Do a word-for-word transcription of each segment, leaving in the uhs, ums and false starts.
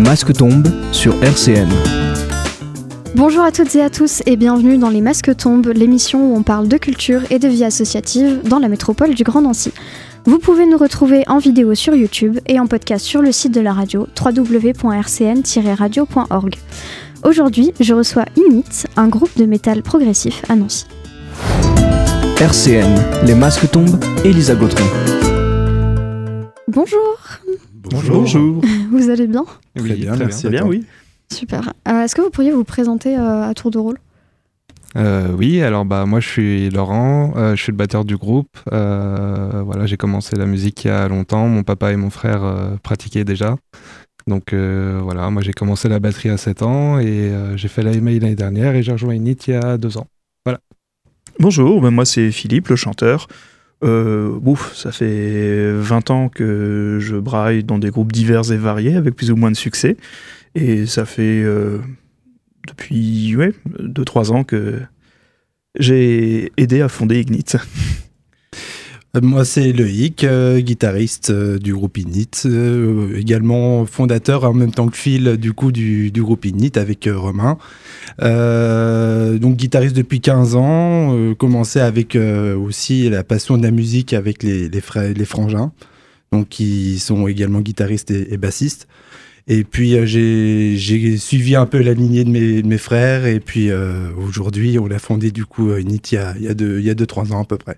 masque tombe sur R C N. Bonjour à toutes et à tous et bienvenue dans Les Masques tombent, l'émission où on parle de culture et de vie associative dans la métropole du Grand Nancy. Vous pouvez nous retrouver en vidéo sur YouTube et en podcast sur le site de la radio w w w point r c n tiret radio point org. Aujourd'hui, je reçois Init, un groupe de métal progressif à Nancy. R C N, Les Masques tombent, Elisa Gautron. Bonjour. Bonjour. Bonjour. Vous allez bien ? Oui, très bien, très merci. bien, oui. Super. Euh, est-ce que vous pourriez vous présenter euh, à tour de rôle ? Euh, oui, alors bah moi je suis Laurent, euh, je suis le batteur du groupe. Euh, voilà, j'ai commencé la musique il y a longtemps. Mon papa et mon frère euh, pratiquaient déjà. Donc euh, voilà, moi j'ai commencé la batterie à sept ans et euh, j'ai fait la M A I l'année dernière et j'ai rejoint Init il y a deux ans. Voilà. Bonjour, ben moi c'est Philippe, le chanteur. Euh, ouf, ça fait vingt ans que je braille dans des groupes divers et variés avec plus ou moins de succès. Et ça fait euh, depuis ouais, deux trois ans que j'ai aidé à fonder Ignit. Moi, c'est Loïc, euh, guitariste euh, du groupe Init, euh, également fondateur en même temps que Phil du coup du, du groupe Init avec euh, Romain. Euh, donc guitariste depuis quinze ans, euh, commencé avec euh, aussi la passion de la musique avec les, les, frères, les frangins, donc qui sont également guitaristes et, et bassistes. Et puis euh, j'ai, j'ai suivi un peu la lignée de mes, de mes frères et puis euh, aujourd'hui on a fondé du coup Init il y a, il y a deux, il y a deux, trois ans à peu près.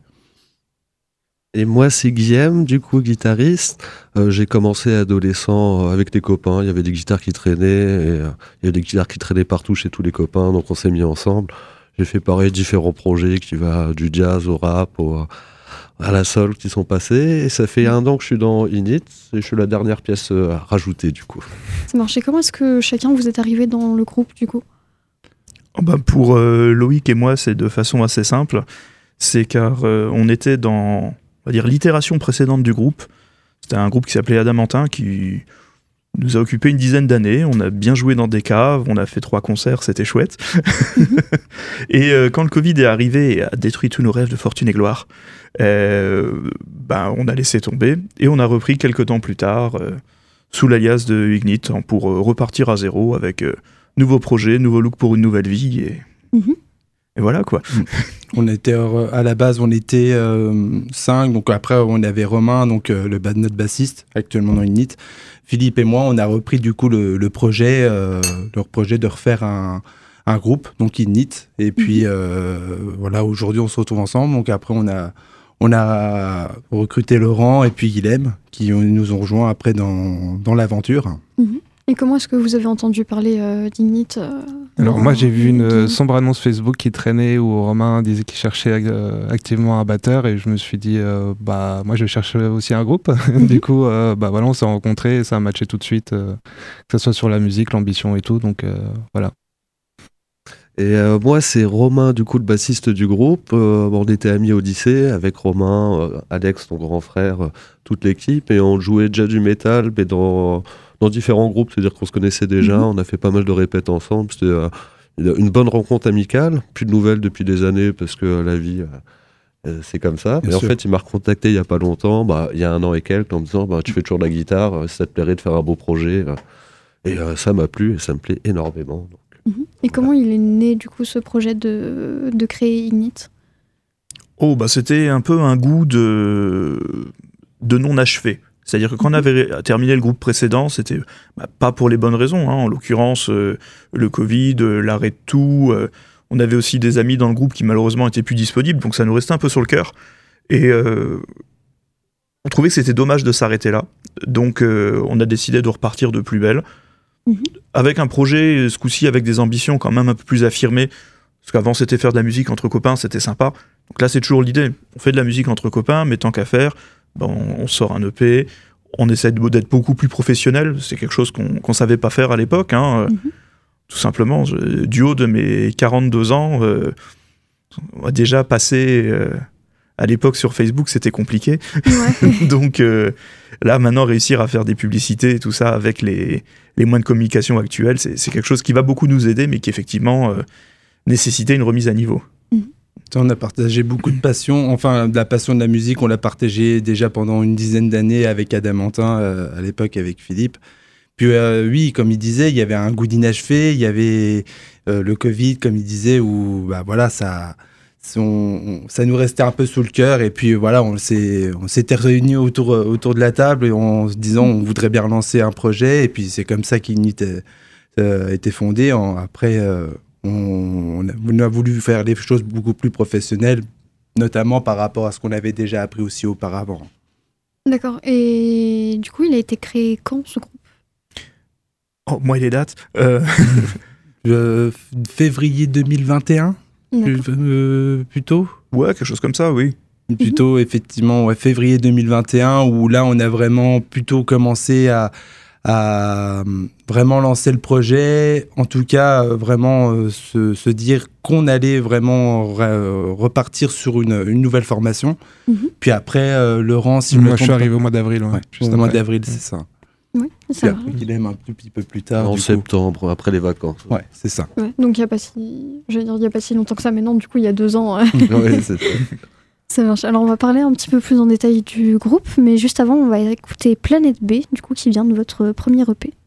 Et moi, c'est Guillaume, du coup, guitariste. Euh, j'ai commencé adolescent avec des copains. Il y avait des guitares qui traînaient. Et, euh, il y avait des guitares qui traînaient partout chez tous les copains. Donc, on s'est mis ensemble. J'ai fait pareil, différents projets qui vont du jazz au rap, au, à la soul qui sont passés. Et ça fait un an que je suis dans Init. Et je suis la dernière pièce à rajouter, du coup. Ça marche. Et comment est-ce que chacun vous êtes arrivé dans le groupe, du coup ? Oh ben pour euh, Loïc et moi, c'est de façon assez simple. C'est car euh, on était dans... on va dire l'itération précédente du groupe. C'était un groupe qui s'appelait Adamantin qui nous a occupé une dizaine d'années. On a bien joué dans des caves, on a fait trois concerts, c'était chouette. Et euh, quand le Covid est arrivé et a détruit tous nos rêves de fortune et gloire, euh, bah, on a laissé tomber et on a repris quelques temps plus tard euh, sous l'alias de Ignit pour euh, repartir à zéro avec euh, nouveaux projets, nouveau look pour une nouvelle vie et... Mm-hmm. Et voilà quoi. On était à la base, on était euh, cinq. Donc après, on avait Romain, donc euh, le notre bassiste actuellement dans Init. Philippe et moi, on a repris du coup le, le projet, euh, leur projet de refaire un, un groupe, donc Init. Et puis euh, voilà, aujourd'hui, on se retrouve ensemble. Donc après, on a on a recruté Laurent et puis Guilhem qui nous ont rejoints après dans dans l'aventure. Mm-hmm. Et comment est-ce que vous avez entendu parler euh, d'Init euh, Alors dans, moi j'ai vu une de... sombre annonce Facebook qui traînait où Romain disait qu'il cherchait euh, activement un batteur et je me suis dit euh, bah moi je cherche aussi un groupe. Mm-hmm. Du coup euh, bah voilà on s'est rencontrés et ça a matché tout de suite euh, que ce soit sur la musique, l'ambition et tout donc euh, voilà. Et euh, moi, c'est Romain, du coup, le bassiste du groupe. Euh, on était amis au lycée avec Romain, euh, Alex, ton grand frère, euh, toute l'équipe. Et on jouait déjà du métal, mais dans, dans différents groupes. C'est-à-dire qu'on se connaissait déjà. Mm-hmm. On a fait pas mal de répètes ensemble. C'était euh, une bonne rencontre amicale. Plus de nouvelles depuis des années parce que euh, la vie, euh, c'est comme ça. Bien mais sûr. En fait, il m'a recontacté il n'y a pas longtemps, bah, il y a un an et quelques, en me disant bah, tu fais toujours de la guitare, euh, ça te plairait de faire un beau projet. Euh, et euh, ça m'a plu et ça me plaît énormément. Donc. Et comment il est né du coup ce projet de, de créer Init ? Oh bah c'était un peu un goût de, de non achevé. C'est-à-dire que quand on avait terminé le groupe précédent, c'était bah, pas pour les bonnes raisons. Hein. En l'occurrence, euh, le Covid, euh, l'arrêt de tout. Euh, on avait aussi des amis dans le groupe qui malheureusement étaient plus disponibles, donc ça nous restait un peu sur le cœur. Et euh, on trouvait que c'était dommage de s'arrêter là. Donc euh, on a décidé de repartir de plus belle. Mmh. Avec un projet, ce coup-ci, avec des ambitions quand même un peu plus affirmées, parce qu'avant c'était faire de la musique entre copains, c'était sympa. Donc là c'est toujours l'idée, on fait de la musique entre copains, mais tant qu'à faire, ben, on, on sort un E P, on essaie de, d'être beaucoup plus professionnel, c'est quelque chose qu'on, qu'on savait pas faire à l'époque, hein. Mmh. Tout simplement, je, du haut de mes quarante-deux ans, euh, on a déjà passé... Euh, à l'époque, sur Facebook, c'était compliqué. Ouais. Donc euh, là, maintenant, réussir à faire des publicités et tout ça avec les, les moyens de communication actuels, c'est, c'est quelque chose qui va beaucoup nous aider, mais qui, effectivement, euh, nécessitait une remise à niveau. Mmh. On a partagé beaucoup de passion. Enfin, de la passion de la musique, on l'a partagé déjà pendant une dizaine d'années avec Adamantin, euh, à l'époque avec Philippe. Puis euh, oui, comme il disait, il y avait un goût d'inachevé, il y avait euh, le Covid, comme il disait, où bah, voilà, ça, on, ça nous restait un peu sous le cœur. Et puis voilà, on, s'est, on s'était réunis autour, autour de la table en se disant on voudrait bien relancer un projet. Et puis c'est comme ça qu'Ignite a été fondé. En, après, euh, on, on, a, on a voulu faire les choses beaucoup plus professionnelles, notamment par rapport à ce qu'on avait déjà appris aussi auparavant. D'accord. Et du coup, il a été créé quand, ce groupe ? Oh, moi, les dates euh... euh, février deux mille vingt et un euh, plutôt. Ouais, quelque chose comme ça, oui. Plutôt, mm-hmm. effectivement, ouais, février deux mille vingt et un, où là, on a vraiment plutôt commencé à, à vraiment lancer le projet. En tout cas, vraiment euh, se, se dire qu'on allait vraiment re- repartir sur une, une nouvelle formation. Mm-hmm. Puis après, euh, Laurent, si moi, je suis arrivé au mois d'avril. Ouais, ouais, au mois d'avril, c'est ça. Oui, ça va. Il aime un tout petit peu plus tard. En septembre, coup. Après les vacances. Ouais, c'est ça. Ouais, donc il n'y a pas si, je veux dire, il y a pas si longtemps que ça, mais non, du coup, il y a deux ans. Ouais, c'est ça. Ça marche. Alors, on va parler un petit peu plus en détail du groupe, mais juste avant, on va écouter Planète B, du coup, qui vient de votre premier E P.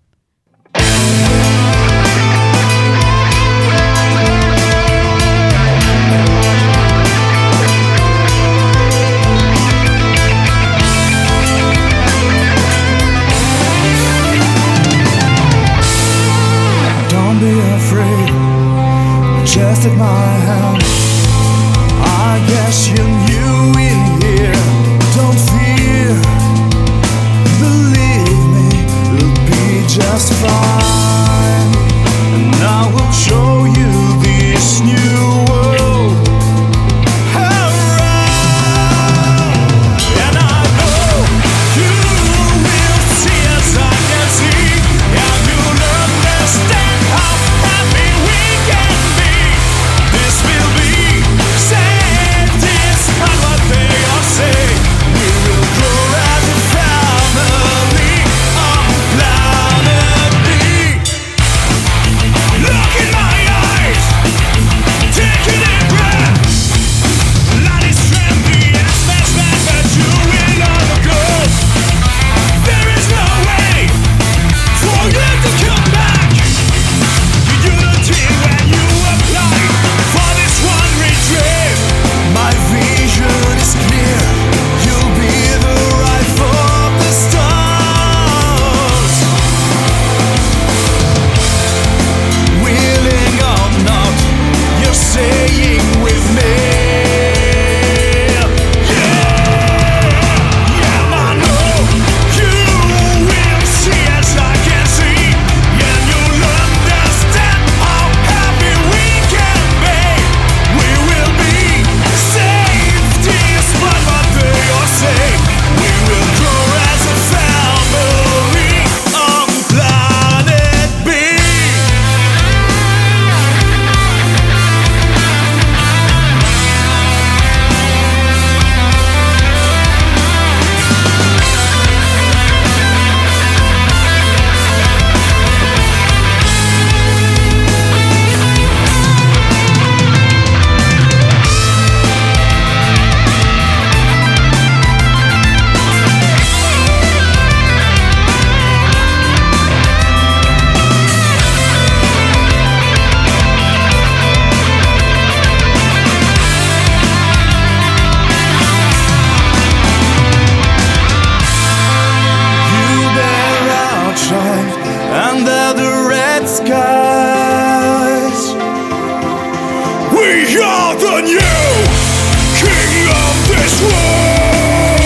Don't be afraid, just take my hand. I guess you knew in here. Don't fear, believe me, it'll be just fine. And I will show you this new world around. And I know you will see as I can see, and you'll understand how happy we can be. This will be safe, despite what they all say. We will grow as a family on planet B. Look in my eyes, take a deep breath. Light is trendy and smash back, but you will never go. There is no way for you to come back. You do the thing when you apply for this one retreat. My vision is clear. You'll be the right of the stars. Willing or not, you're staying with me. Yeah, yeah, I know you will see as I can see, and you'll understand how happy we can be. We will be safe, despite what they all say. We will grow as a family on planet B. You bear outshine under the red skies. We are the new king of this world.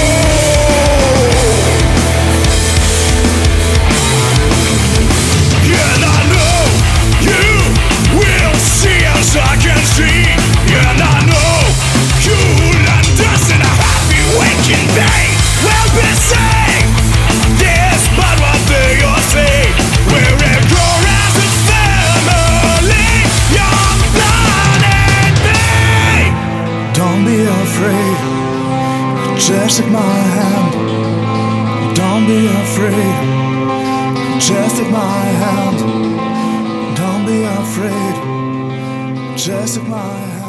And I know you will see as I can see, and I know you'll understand how happy we can be. We'll be safe, despite what they all say. We're a grow as a family on planet B. Don't be afraid, just take my hand. Don't be afraid, just take my hand. Don't be afraid, just take my hand.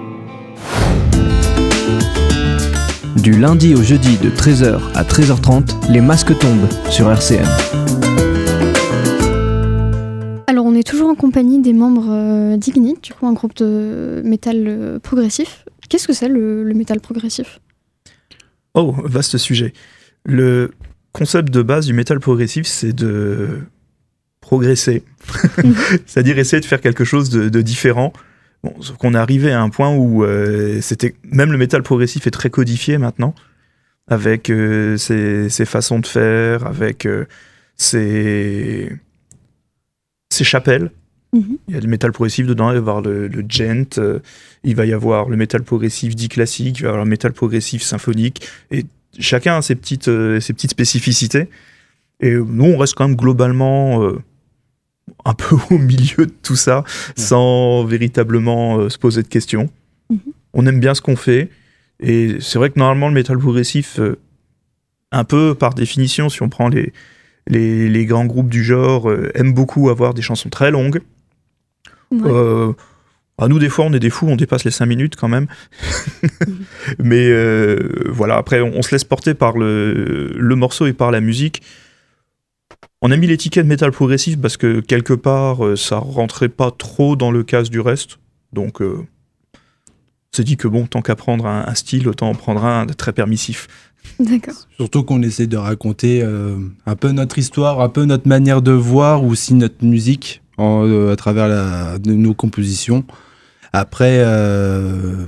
Du lundi au jeudi de treize heures à treize heures trente, les masques tombent sur R C N. compagnie des membres euh, d'Ignite, du coup un groupe de métal euh, progressif. Qu'est-ce que c'est le, le métal progressif ? Oh, vaste sujet. Le concept de base du métal progressif, c'est de progresser. C'est-à-dire essayer de faire quelque chose de, de différent. Bon, sauf qu'on est arrivé à un point où euh, c'était même le métal progressif est très codifié maintenant, avec euh, ses, ses façons de faire, avec euh, ses, ses chapelles. Mm-hmm. Il y a du métal progressif dedans, il va y avoir le, le gent, euh, il va y avoir le métal progressif dit classique, il va y avoir le métal progressif symphonique, et chacun a ses petites, euh, ses petites spécificités. Et nous, on reste quand même globalement euh, un peu au milieu de tout ça, ouais. sans véritablement euh, se poser de questions. Mm-hmm. On aime bien ce qu'on fait, et c'est vrai que normalement, le métal progressif, euh, un peu par définition, si on prend les, les, les grands groupes du genre, euh, aiment beaucoup avoir des chansons très longues. Ouais. Euh, à nous, des fois, on est des fous, on dépasse les cinq minutes quand même. mm-hmm. Mais euh, voilà, après, on, on se laisse porter par le, le morceau et par la musique. On a mis l'étiquette métal progressif parce que quelque part, euh, ça rentrait pas trop dans le casse du reste. Donc, euh, on s'est dit que bon, tant qu'apprendre un, un style, autant en prendre un de très permissif. D'accord. Surtout qu'on essaie de raconter euh, un peu notre histoire, un peu notre manière de voir, ou aussi notre musique en, euh, à travers la, de nos compositions. Après, euh,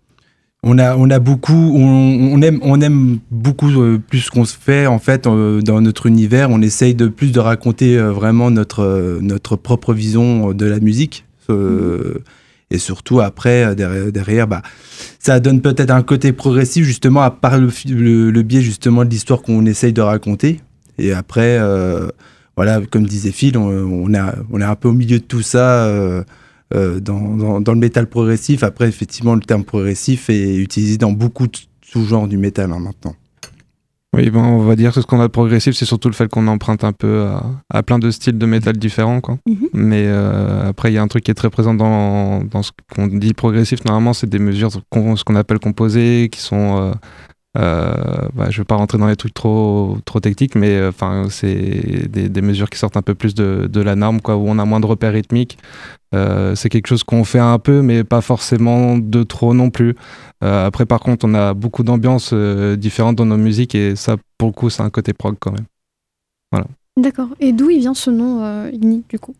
on a, on a beaucoup, on, on aime, on aime beaucoup euh, plus ce qu'on se fait en fait euh, dans notre univers. On essaye de plus de raconter euh, vraiment notre, euh, notre propre vision de la musique. Euh, mmh. Et surtout après, derrière, derrière bah, ça donne peut-être un côté progressif justement à part le, le, le biais justement de l'histoire qu'on essaye de raconter. Et après, euh, voilà, comme disait Phil, on, on, a, on est un peu au milieu de tout ça. Euh, Euh, dans, dans, dans le métal progressif. Après, effectivement, le terme progressif est utilisé dans beaucoup de sous-genres du métal hein, maintenant. Oui, ben, on va dire que ce qu'on a de progressif, c'est surtout le fait qu'on emprunte un peu à, à plein de styles de métal différents. Quoi. Mm-hmm. Mais euh, après, il y a un truc qui est très présent dans, dans ce qu'on dit progressif. Normalement, c'est des mesures, qu'on, ce qu'on appelle composées, qui sont... Euh, Euh, bah, je ne vais pas rentrer dans les trucs trop, trop techniques, mais euh, c'est des, des mesures qui sortent un peu plus de, de la norme, quoi, où on a moins de repères rythmiques. Euh, c'est quelque chose qu'on fait un peu, mais pas forcément de trop non plus. Euh, après, par contre, on a beaucoup d'ambiances euh, différentes dans nos musiques, et ça, pour le coup, c'est un côté prog quand même. Voilà. D'accord. Et d'où il vient ce nom euh, Ignite, du coup ?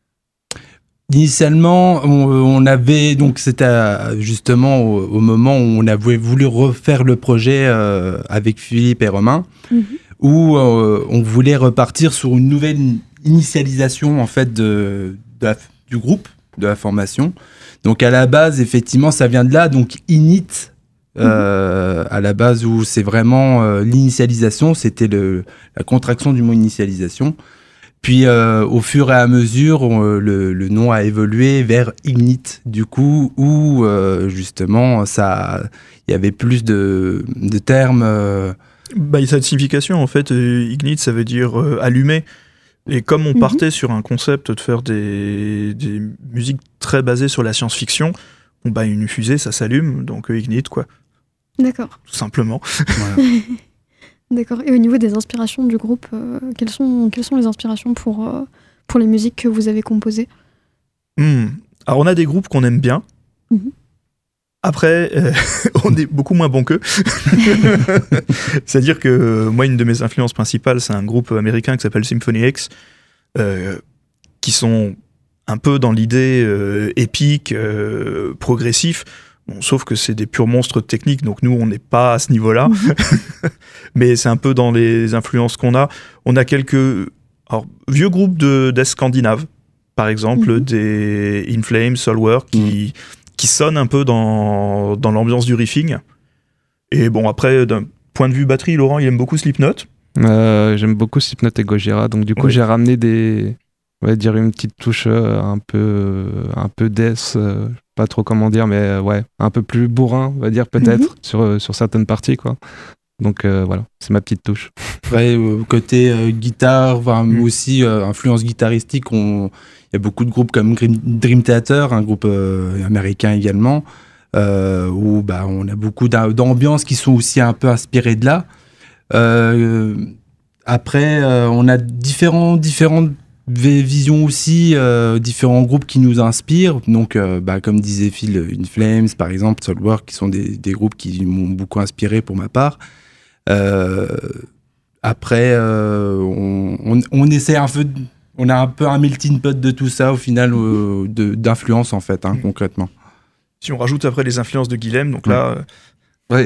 Initialement, on, on avait donc c'était justement au, au moment où on avait voulu refaire le projet euh, avec Philippe et Romain, mm-hmm. où euh, on voulait repartir sur une nouvelle initialisation en fait de, de la, du groupe, de la formation. Donc à la base, effectivement, ça vient de là. Donc Init, euh, mm-hmm. à la base où c'est vraiment euh, l'initialisation, c'était le, la contraction du mot initialisation. Puis, euh, au fur et à mesure, on, le, le nom a évolué vers Ignite, du coup, où, euh, justement, ça, il y avait plus de, de termes. Euh... Bah, ça a une signification, en fait. Ignite, ça veut dire euh, allumer. Et comme on mm-hmm. partait sur un concept de faire des, des musiques très basées sur la science-fiction, bon, bah, une fusée, ça s'allume, donc euh, Ignite, quoi. D'accord. Tout simplement. Voilà. D'accord. Et au niveau des inspirations du groupe, euh, quelles sont, quelles sont les inspirations pour, euh, pour les musiques que vous avez composées ? mmh. Alors, on a des groupes qu'on aime bien. Mmh. Après, euh, on est beaucoup moins bon qu'eux. C'est-à-dire que euh, moi, une de mes influences principales, c'est un groupe américain qui s'appelle Symphony X, euh, qui sont un peu dans l'idée euh, épique, euh, progressif. Bon, sauf que c'est des purs monstres techniques, donc nous, on n'est pas à ce niveau-là. Mmh. Mais c'est un peu dans les influences qu'on a. On a quelques alors, vieux groupes de, death scandinaves, par exemple, mmh. des In Flames, Soilwork, qui, mmh. qui sonnent un peu dans, dans l'ambiance du riffing. Et bon, après, d'un point de vue batterie, Laurent, il aime beaucoup Slipknot. Euh, j'aime beaucoup Slipknot et Gojira, donc du coup, oui. j'ai ramené des... On va dire une petite touche euh, un peu, euh, un peu death, euh, pas trop comment dire, mais euh, ouais, un peu plus bourrin, on va dire peut-être, mm-hmm. sur, euh, sur certaines parties, quoi. Donc euh, voilà, c'est ma petite touche. Ouais, euh, côté euh, guitare, mm. aussi euh, influence guitaristique, il y a beaucoup de groupes comme Dream Theater, un groupe euh, américain également, euh, où bah, on a beaucoup d'ambiances qui sont aussi un peu inspirées de là. Euh, après, euh, on a différents, différentes vision aussi, euh, différents groupes qui nous inspirent. Donc, euh, bah, comme disait Phil, In Flames, par exemple, Soilwork, qui sont des, des groupes qui m'ont beaucoup inspiré pour ma part. Euh, après, euh, on, on, on essaie un peu, on a un peu un melting pot de tout ça, au final, euh, de, d'influence, en fait, hein, mmh. concrètement. Si on rajoute après les influences de Guilhem, donc mmh. là... Euh... Oui,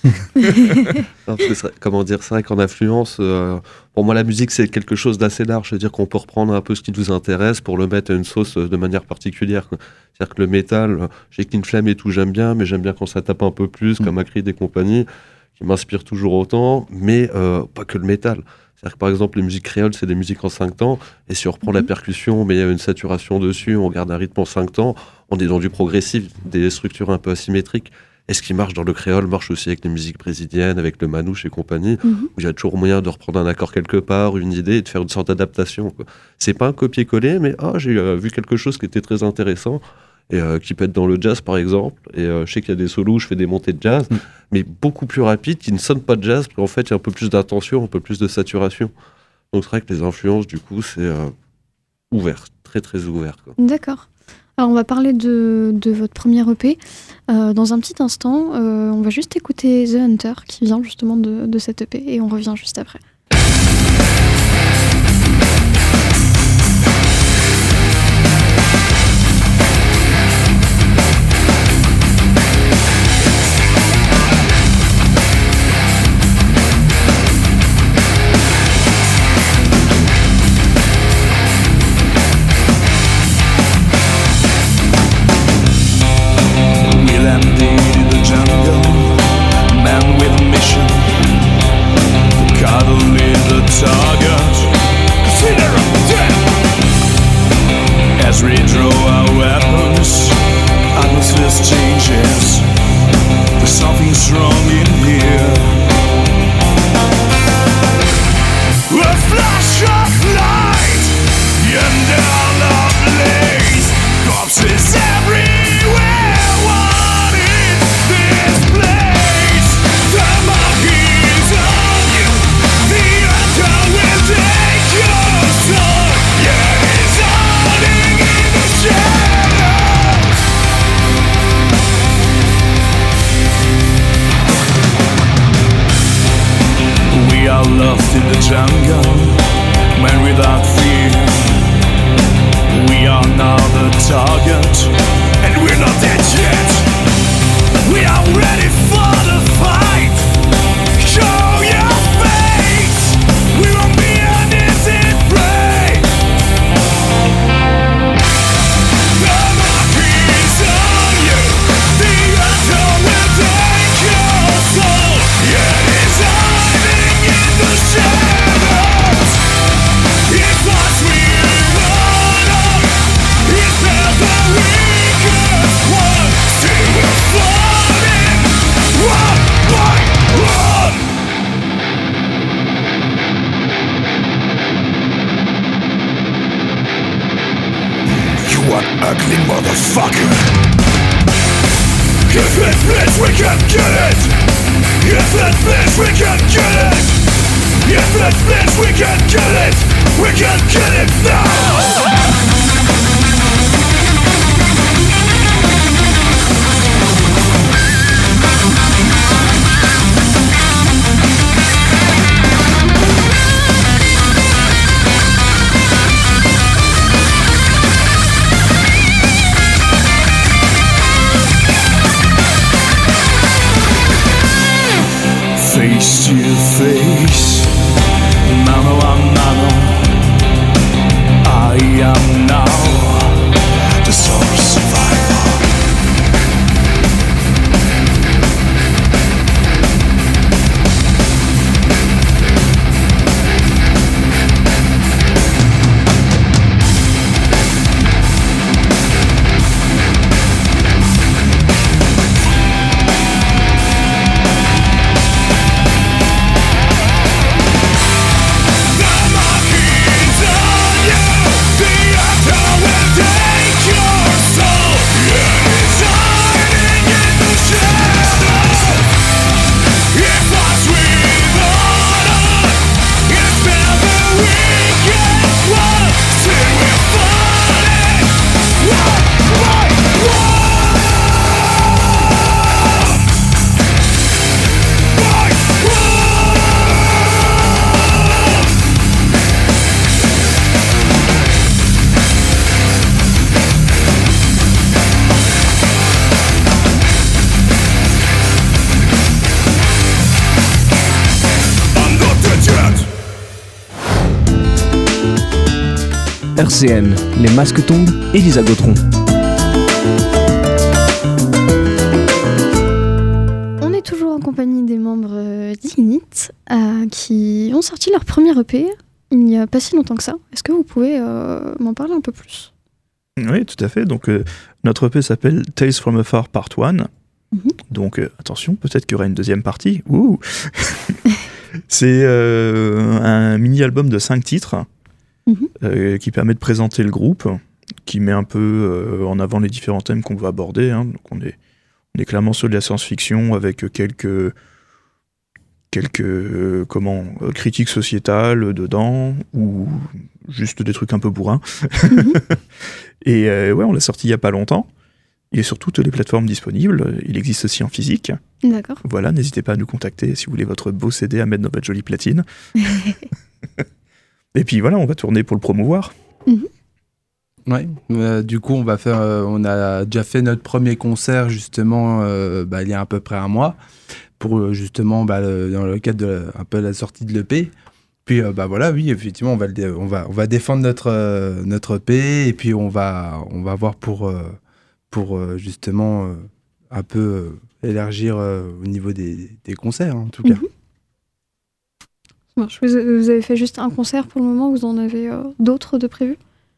comment dire, c'est vrai qu'en influence, euh, pour moi la musique c'est quelque chose d'assez large, c'est-à-dire qu'on peut reprendre un peu ce qui nous intéresse pour le mettre à une sauce de manière particulière. C'est-à-dire que le métal, j'ai qu'une flamme et tout, j'aime bien, mais j'aime bien quand ça tape un peu plus, mmh. comme Acrid et compagnie, qui m'inspire toujours autant, mais euh, pas que le métal. C'est-à-dire que par exemple les musiques créoles c'est des musiques en cinq temps, et si on reprend mmh. la percussion, mais il y a une saturation dessus, on garde un rythme en cinq temps, on est dans du progressif, des structures un peu asymétriques. Et ce qui marche dans le créole marche aussi avec les musiques brésiliennes, avec le manouche et compagnie, mm-hmm. où il y a toujours moyen de reprendre un accord quelque part, une idée, et de faire une sorte d'adaptation, quoi. C'est pas un copier-coller, mais oh, j'ai euh, vu quelque chose qui était très intéressant, et euh, qui peut être dans le jazz par exemple, et euh, je sais qu'il y a des solos où je fais des montées de jazz, mm. mais beaucoup plus rapides, qui ne sonnent pas de jazz, parce qu'en fait il y a un peu plus d'intention, un peu plus de saturation. Donc c'est vrai que les influences, du coup, c'est euh, ouvert, très très ouvert, quoi. D'accord. Alors on va parler de, de votre premier E P euh, dans un petit instant. Euh, on va juste écouter The Hunter qui vient justement de, de cet E P et on revient juste après. Face to face, mano a mano, I am R C N, les masques tombent, Elisa Gautron. On est toujours en compagnie des membres euh, d'Ignit euh, qui ont sorti leur premier E P il n'y a pas si longtemps que ça. Est-ce que vous pouvez euh, m'en parler un peu plus ? Oui, tout à fait. Donc, euh, notre E P s'appelle Tales from Afar Part un. Mm-hmm. Donc, euh, attention, peut-être qu'il y aura une deuxième partie. Ouh C'est euh, un mini-album de cinq titres mm-hmm. euh, qui permet de présenter le groupe, qui met un peu euh, en avant les différents thèmes qu'on veut aborder. Hein. Donc, on est, on est clairement sur de la science-fiction avec quelques... quelques euh, comment euh, critiques sociétales dedans ou juste des trucs un peu bourrins. Mm-hmm. Et euh, ouais, on l'a sorti il y a pas longtemps. Il est sur toutes les plateformes disponibles. Il existe aussi en physique. D'accord. Voilà, n'hésitez pas à nous contacter si vous voulez votre beau C D à mettre dans votre jolie platine. Et puis voilà, on va tourner pour le promouvoir. Mm-hmm. Ouais. Euh, du coup, on va faire. Euh, on a déjà fait notre premier concert justement euh, bah, il y a à peu près un mois. Pour justement, bah, le, dans le cadre de la, un peu la sortie de l'E P. Puis, euh, bah voilà, oui, effectivement, on va, le, on va, on va défendre notre, euh, notre E P et puis on va, on va voir pour, euh, pour euh, justement euh, un peu euh, élargir euh, au niveau des, des concerts, hein, en tout cas. Mm-hmm. Vous, vous avez fait juste un concert pour le moment, vous en avez euh, d'autres de prévus ?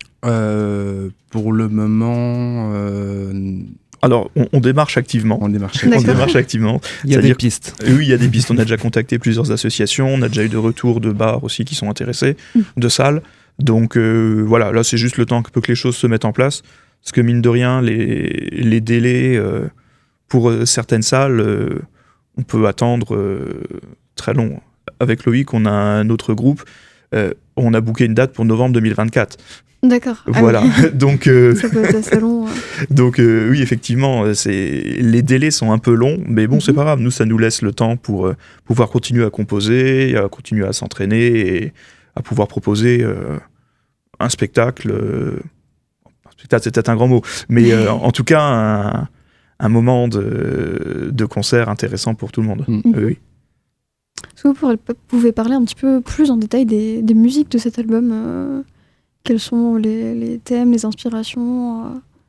euh, Pour le moment... Euh, Alors, on, on démarche activement. On démarche, on démarche activement. Il y a des pistes. Oui, il y a des pistes. On a déjà contacté plusieurs associations. On a déjà eu de retours de bars aussi qui sont intéressés, mmh. de salles. Donc euh, voilà, là, c'est juste le temps que, que les choses se mettent en place. Parce que mine de rien, les, les délais euh, pour euh, certaines salles, euh, on peut attendre euh, très long. Avec Loïc, on a un autre groupe. Euh, on a booké une date pour novembre deux mille vingt-quatre. D'accord. Voilà. Ah oui. Donc, euh... ça peut être assez long. Ouais. Donc, euh, oui, effectivement, c'est... les délais sont un peu longs, mais bon, mm-hmm. c'est pas grave. Nous, ça nous laisse le temps pour euh, pouvoir continuer à composer, à continuer à s'entraîner et à pouvoir proposer euh, un spectacle. Euh... Un spectacle, c'est peut-être un grand mot, mais euh, en tout cas, un, un moment de... de concert intéressant pour tout le monde. Mm-hmm. Euh, oui. Est-ce que vous pouvez parler un petit peu plus en détail des, des musiques de cet album euh... Quels sont les, les thèmes, les inspirations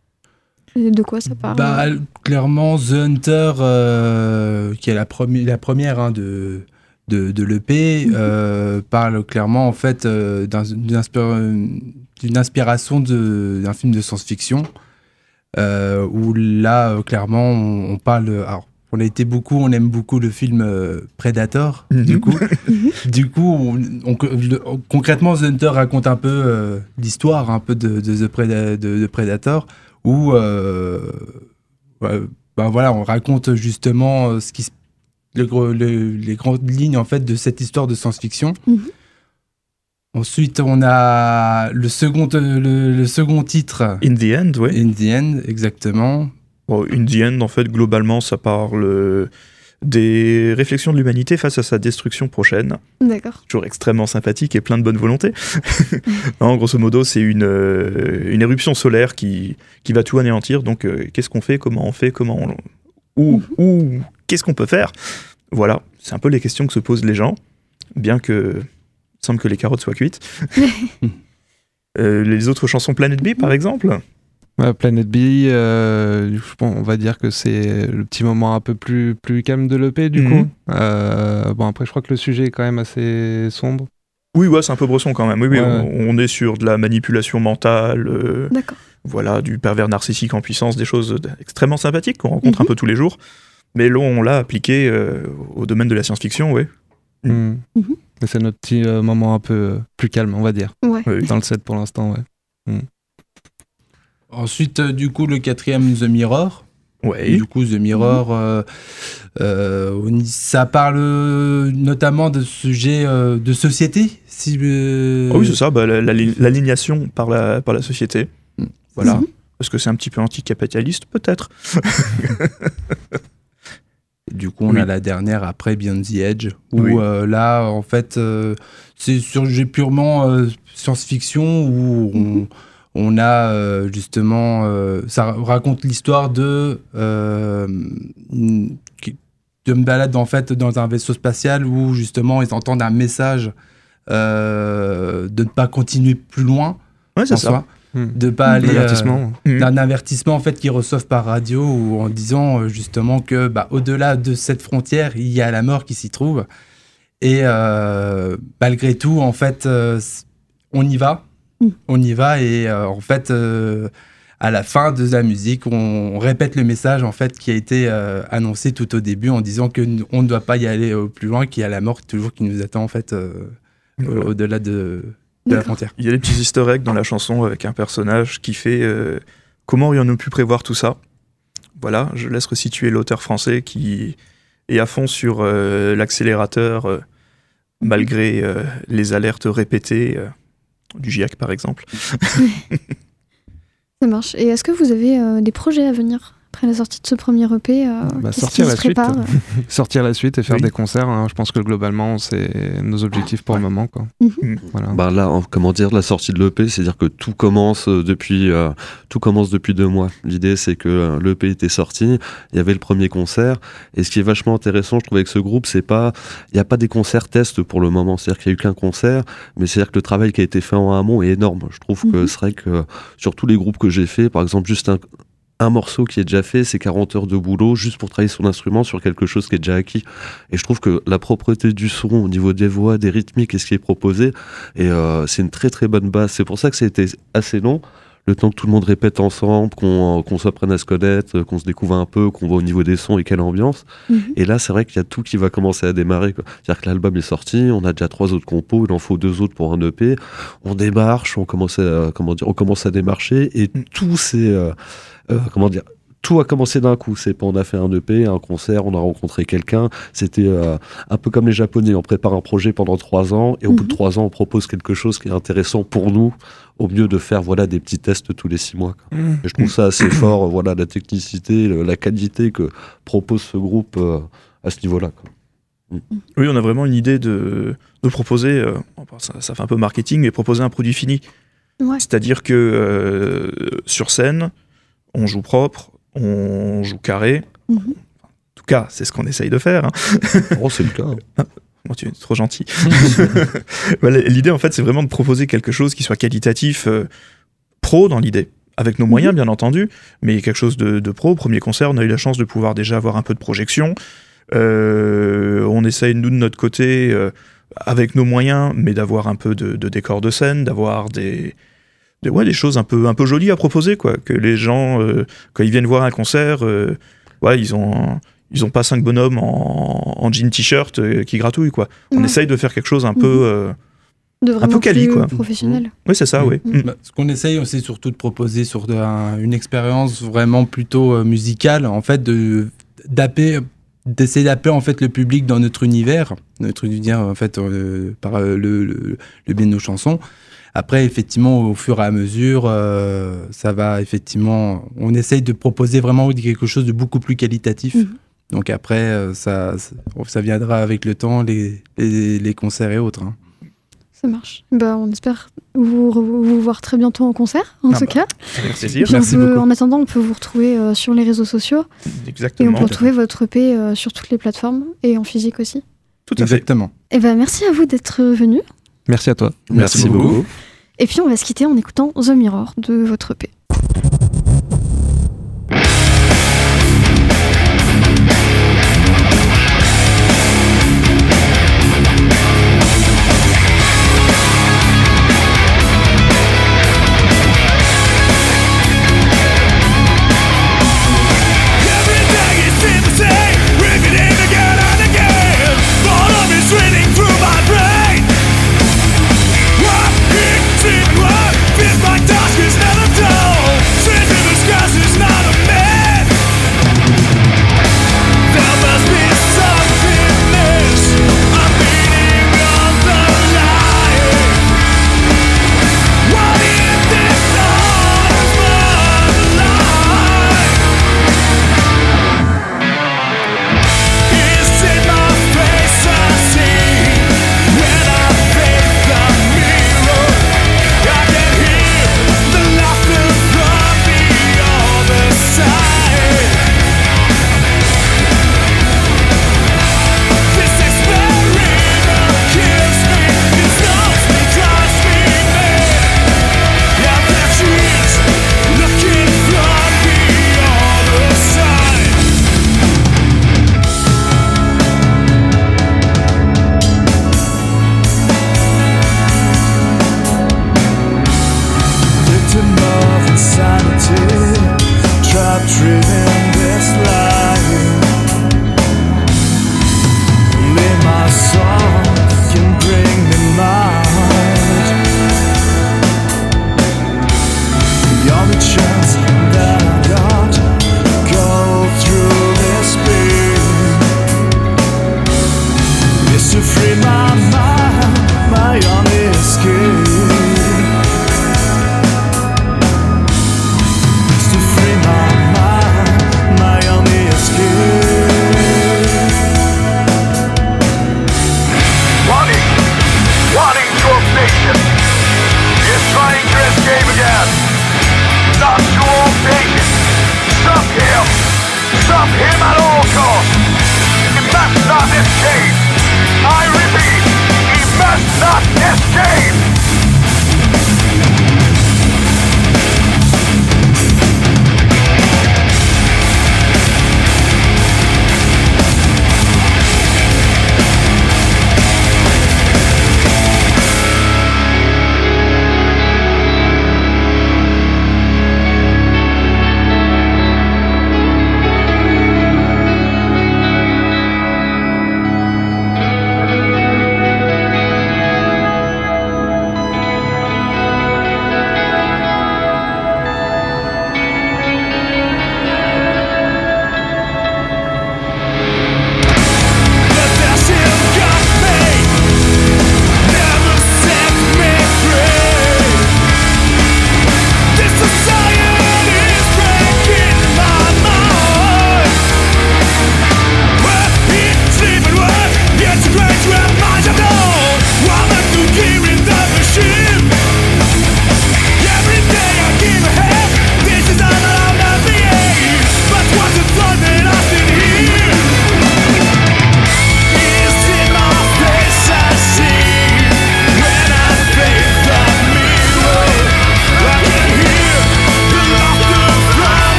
euh, de quoi ça parle? Bah, clairement, The Hunter, euh, qui est la, premi- la première hein, de, de, de l'E P, mm-hmm. euh, parle clairement en fait, euh, d'un, d'une, inspira- d'une inspiration de, d'un film de science-fiction, euh, où là, euh, clairement, on, on parle... Alors, on a été beaucoup, on aime beaucoup le film euh, Predator, mmh. du coup. du coup, on, on, le, concrètement, The Hunter raconte un peu euh, l'histoire un peu de, de, de, Preda, de, de Predator, où euh, euh, ben voilà, on raconte justement ce qui, le, le, les grandes lignes en fait de cette histoire de science-fiction. Mmh. Ensuite, on a le second, le, le second titre. In the End, oui. In the End, exactement. Bon, In the End, en fait, globalement, ça parle euh, des réflexions de l'humanité face à sa destruction prochaine. D'accord. Toujours extrêmement sympathique et plein de bonne volonté. Non, grosso modo, c'est une, euh, une éruption solaire qui, qui va tout anéantir. Donc, euh, qu'est-ce qu'on fait? Comment on fait? Comment on... Ou, mm-hmm. ou qu'est-ce qu'on peut faire? Voilà, c'est un peu les questions que se posent les gens, bien que il semble que les carottes soient cuites. euh, les autres chansons Planet B, par exemple? Ouais, Planet B, euh, bon, on va dire que c'est le petit moment un peu plus, plus calme de l'E P, du mmh. coup. Euh, bon, après, je crois que le sujet est quand même assez sombre. Oui, ouais, c'est un peu bresson quand même. Oui, oui, ouais. on, on est sur de la manipulation mentale, euh, D'accord. Voilà, du pervers narcissique en puissance, des choses extrêmement sympathiques qu'on rencontre mmh. un peu tous les jours. Mais là, on l'a appliqué euh, au domaine de la science-fiction, oui. Mmh. Mmh. C'est notre petit euh, moment un peu euh, plus calme, on va dire. Ouais. Dans le set pour l'instant, ouais. Mmh. Ensuite, euh, du coup, le quatrième, The Mirror. Ouais. Du coup, The Mirror, euh, euh, ça parle notamment de sujets euh, de société. Si, euh... oh oui, c'est ça, bah, la, la, l'alignation par la, par la société. Mmh. Voilà. Mmh. Parce que c'est un petit peu anticapitaliste, peut-être. Du coup, on oui. a la dernière après Beyond the Edge, où oui. euh, là, en fait, euh, c'est sur sujet purement euh, science-fiction, où on. Mmh. On a euh, justement, euh, ça raconte l'histoire de euh, de me balade en fait dans un vaisseau spatial où justement ils entendent un message euh, de ne pas continuer plus loin. Ouais, c'est en ça. soi. Mmh. De pas aller L'avertissement. euh, d'un avertissement en fait qu'ils reçoivent par radio ou en disant euh, justement que bah, au-delà de cette frontière il y a la mort qui s'y trouve et euh, malgré tout en fait euh, on y va Mm. on y va et euh, en fait euh, à la fin de la musique on, on répète le message en fait qui a été euh, annoncé tout au début en disant que n- on ne doit pas y aller euh, plus loin, qu'il y a la mort toujours qui nous attend en fait euh, Voilà. au- au-delà de, de la D'accord. frontière. Il y a des petits easter eggs dans la chanson avec un personnage qui fait euh, comment aurions-nous pu prévoir tout ça. Voilà, je laisse resituer l'auteur français qui est à fond sur euh, l'accélérateur euh, malgré euh, les alertes répétées euh, du G I A C par exemple. Ça marche. Et est-ce que vous avez euh, des projets à venir après la sortie de ce premier E P euh, Bah, qu'est-ce sortir qui la se suite. prépare Sortir la suite et faire Oui. des concerts, hein. Je pense que globalement, c'est nos objectifs pour Ouais. le moment. Quoi. Mhm. Voilà. Bah là, en- comment dire, la sortie de l'E P, c'est-à-dire que tout commence euh, depuis, euh, tout commence depuis deux mois. L'idée, c'est que euh, l'E P était sorti, il y avait le premier concert, et ce qui est vachement intéressant, je trouve, avec ce groupe, c'est pas, il n'y a pas des concerts tests pour le moment, c'est-à-dire qu'il y a eu qu'un concert, mais c'est-à-dire que le travail qui a été fait en amont est énorme. Je trouve que Mhm. c'est vrai que sur tous les groupes que j'ai fait, par exemple, juste un un morceau qui est déjà fait, c'est quarante heures de boulot juste pour travailler son instrument sur quelque chose qui est déjà acquis. Et je trouve que la propreté du son au niveau des voix, des rythmiques et ce qui est proposé, et euh, c'est une très très bonne base. C'est pour ça que ça a été assez long, le temps que tout le monde répète ensemble, qu'on qu'on s'apprenne à se connaître, qu'on se découvre un peu, qu'on voit au niveau des sons et quelle ambiance. Mhm. Et là, c'est vrai qu'il y a tout qui va commencer à démarrer, quoi. C'est-à-dire que l'album est sorti, on a déjà trois autres compos, il en faut deux autres pour un E P. On démarche, on commence à, comment dire, on commence à démarcher, et Mm. tout c'est... Euh, euh, comment dire, tout a commencé d'un coup. C'est pas, on a fait un E P, un concert, on a rencontré quelqu'un. C'était euh, un peu comme les Japonais. On prépare un projet pendant trois ans et au bout de Mhm. trois ans, on propose quelque chose qui est intéressant pour nous, au mieux de faire voilà des petits tests tous les six mois, quoi. Et je trouve ça assez fort. euh, Voilà la technicité, le- la qualité que propose ce groupe euh, à ce niveau-là, quoi. Oui, on a vraiment une idée de, de proposer, euh, ça, ça fait un peu marketing, mais proposer un produit fini. Ouais. C'est-à-dire que euh, sur scène, on joue propre, on joue carré. Mhm. En tout cas, c'est ce qu'on essaye de faire. Hein. Oh, c'est le cas. hein. Bon, tu es trop gentil. Voilà, l'idée, en fait, c'est vraiment de proposer quelque chose qui soit qualitatif, euh, pro dans l'idée, avec nos moyens, bien entendu, mais quelque chose de, de pro. Au premier concert, on a eu la chance de pouvoir déjà avoir un peu de projection. Euh, on essaye, nous, de notre côté, euh, avec nos moyens, mais d'avoir un peu de, de décor de scène, d'avoir des, des, ouais, des choses un peu, un peu jolies à proposer, quoi. Que les gens, euh, quand ils viennent voir un concert, euh, ouais, ils ont... Ils ont pas cinq bonhommes en, en jean t-shirt euh, qui gratouillent, quoi. On Ouais. essaye de faire quelque chose un Mhm. peu... euh, De vraiment peu quali, plus quoi. professionnel. Oui, c'est ça, oui. Mhm. Mm. Bah, ce qu'on essaye, c'est surtout de proposer sur de- un- une expérience vraiment plutôt euh, musicale, en fait, de d'appeler, d'essayer d'appeler en fait le public dans notre univers, notre univers en fait euh, par euh, le, le, le biais de nos chansons. Après, effectivement, au fur et à mesure, euh, ça va effectivement. On essaye de proposer vraiment quelque chose de beaucoup plus qualitatif. Mhm. Donc après, euh, ça, ça viendra avec le temps, les, les, les concerts et autres, hein. Ça marche. Bah, on espère vous, re- vous voir très bientôt en concert, en Ah tout bah, cas. Avec Et plaisir. puis on Merci peut- beaucoup. En attendant, on peut vous retrouver euh, sur les réseaux sociaux et on Exactement. peut retrouver votre E P euh, sur toutes les plateformes et en physique aussi. Tout à fait. Exactement. Et ben merci à vous d'être venus. Merci à toi. Merci beaucoup. Et puis on va se quitter en écoutant The Mirror de votre E P.